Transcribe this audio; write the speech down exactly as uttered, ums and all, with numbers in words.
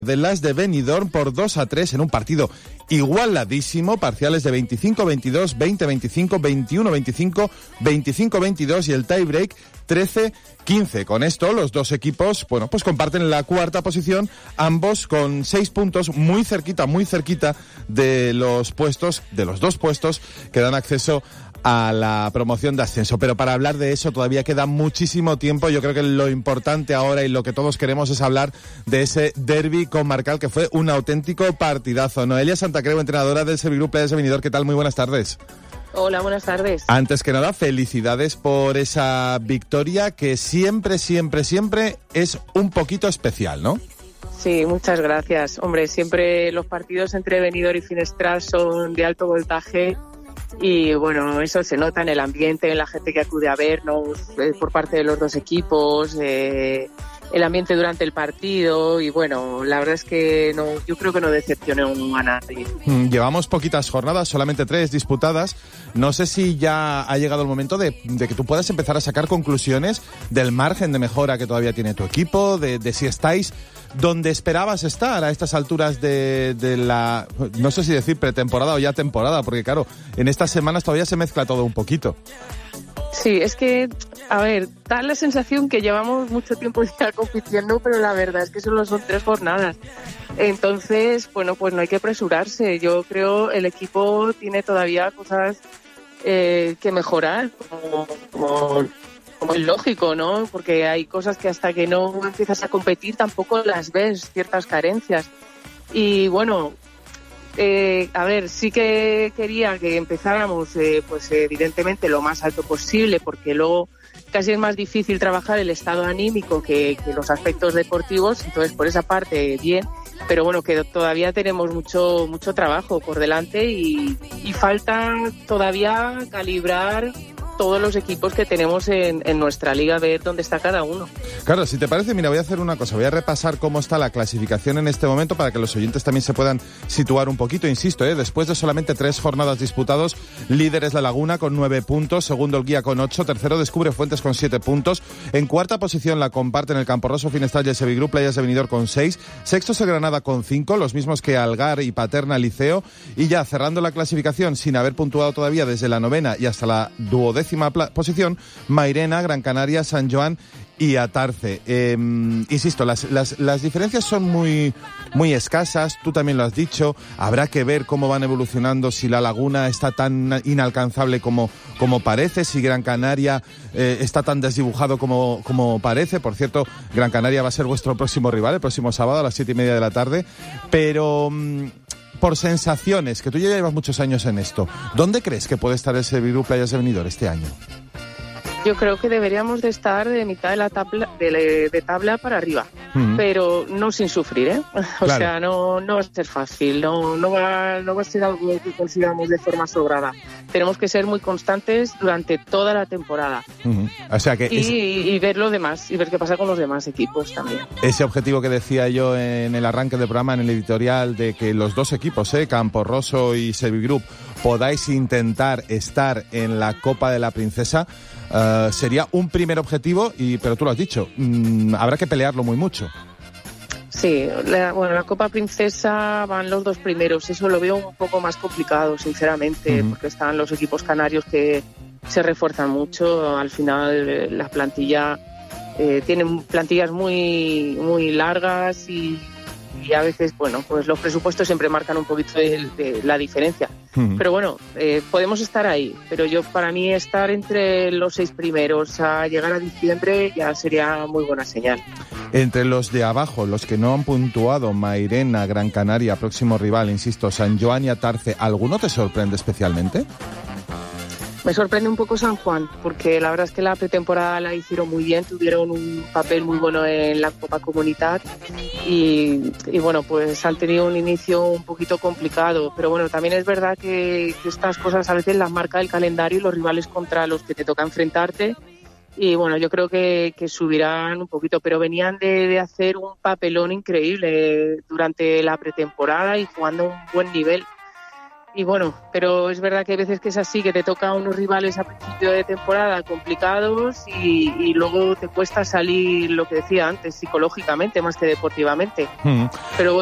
de las de Benidorm por dos a tres en un partido igualadísimo, parciales de veinticinco veintidós, veinte veinticinco, veintiuno veinticinco, veinticinco veintidós y el tiebreak trece quince. Con esto los dos equipos, bueno, pues comparten la cuarta posición, ambos con seis puntos, muy cerquita, muy cerquita de los puestos, de los dos puestos que dan acceso a la promoción de ascenso. Pero para hablar de eso todavía queda muchísimo tiempo. Yo creo que lo importante ahora y lo que todos queremos es hablar de ese derbi comarcal que fue un auténtico partidazo. Noelia Santacreu, entrenadora del Servigroup Playas de Benidorm, ¿qué tal? Muy buenas tardes. Hola, buenas tardes. Antes que nada, felicidades por esa victoria que siempre, siempre, siempre es un poquito especial, ¿no? Sí, muchas gracias. Hombre, siempre los partidos entre Benidorm y Finestrat son de alto voltaje. Y bueno, eso se nota en el ambiente, en la gente que acude a vernos, eh, por parte de los dos equipos, eh, el ambiente durante el partido y bueno, la verdad es que no, yo creo que no decepcionó a nadie. Llevamos poquitas jornadas, solamente tres disputadas. No sé si ya ha llegado el momento de, de que tú puedas empezar a sacar conclusiones del margen de mejora que todavía tiene tu equipo, de, de si estáis donde esperabas estar a estas alturas de, de la, no sé si decir pretemporada o ya temporada, porque claro, en estas semanas todavía se mezcla todo un poquito. Sí, es que, a ver, da la sensación que llevamos mucho tiempo ya compitiendo, pero la verdad es que solo son tres jornadas. Entonces, bueno, pues no hay que apresurarse. Yo creo el equipo tiene todavía cosas eh, que mejorar, como, como, como es lógico, ¿no? Porque hay cosas que hasta que no empiezas a competir tampoco las ves, ciertas carencias. Y bueno, Eh, a ver, sí que quería que empezáramos, eh, pues evidentemente lo más alto posible, porque luego casi es más difícil trabajar el estado anímico que, que los aspectos deportivos, entonces por esa parte bien, pero bueno, que todavía tenemos mucho mucho trabajo por delante y, y falta todavía calibrar todos los equipos que tenemos en, en nuestra liga, ver dónde está cada uno. Claro, si te parece, mira, voy a hacer una cosa, voy a repasar cómo está la clasificación en este momento para que los oyentes también se puedan situar un poquito, insisto, ¿eh? Después de solamente tres jornadas disputados, líder es La Laguna con nueve puntos, segundo el Guía con ocho, tercero Descubre Fuentes con siete puntos, en cuarta posición la comparten el Camporroso, Finestrat y el Servigroup Playas de Benidorm con seis, sexto es el Granada con cinco, los mismos que Algar y Paterna Liceo, y ya cerrando la clasificación sin haber puntuado todavía desde la novena y hasta la duodécima posición, Mairena, Gran Canaria, San Joan y Atarce. Eh, insisto, las, las, las diferencias son muy, muy escasas, tú también lo has dicho, habrá que ver cómo van evolucionando, si La Laguna está tan inalcanzable como, como parece, si Gran Canaria eh, está tan desdibujado como, como parece. Por cierto, Gran Canaria va a ser vuestro próximo rival el próximo sábado a las siete y media de la tarde, pero mmm, por sensaciones, que tú ya llevas muchos años en esto, ¿dónde crees que puede estar el Servigroup Playas de Benidorm este año? Yo creo que deberíamos de estar de mitad de la tabla, de, de tabla para arriba, uh-huh. Pero no sin sufrir, ¿eh? O claro. sea, no, no va a ser fácil, no, no, va, no va a ser algo que consigamos de forma sobrada. Tenemos que ser muy constantes durante toda la temporada. Uh-huh. O sea que y, es... y ver lo demás, y ver qué pasa con los demás equipos también. Ese objetivo que decía yo en el arranque del programa, en el editorial, de que los dos equipos, ¿eh? Camporroso y Servigroup, podáis intentar estar en la Copa de la Princesa, Uh, sería un primer objetivo, y pero tú lo has dicho, mmm, habrá que pelearlo muy mucho. Sí, la, bueno, la Copa Princesa van los dos primeros, eso lo veo un poco más complicado, sinceramente, uh-huh. porque están los equipos canarios que se refuerzan mucho, al final eh, la plantilla, eh, tienen plantillas muy, muy largas y, y a veces, bueno, pues los presupuestos siempre marcan un poquito de, de la diferencia. Uh-huh. Pero bueno, eh, podemos estar ahí, pero yo para mí estar entre los seis primeros a llegar a diciembre ya sería muy buena señal. Entre los de abajo, los que no han puntuado, Mairena, Gran Canaria, próximo rival, insisto, San Joan y Atarce, ¿alguno te sorprende especialmente? Me sorprende un poco San Juan, porque la verdad es que la pretemporada la hicieron muy bien, tuvieron un papel muy bueno en la Copa Comunitat y, y bueno, pues han tenido un inicio un poquito complicado, pero bueno, también es verdad que, que estas cosas a veces las marca el calendario y los rivales contra los que te toca enfrentarte y bueno, yo creo que, que subirán un poquito, pero venían de, de hacer un papelón increíble durante la pretemporada y jugando a un buen nivel. y bueno, pero es verdad que hay veces que es así, que te toca unos rivales a principio de temporada complicados y, y luego te cuesta salir, lo que decía antes, psicológicamente más que deportivamente. Mm. Pero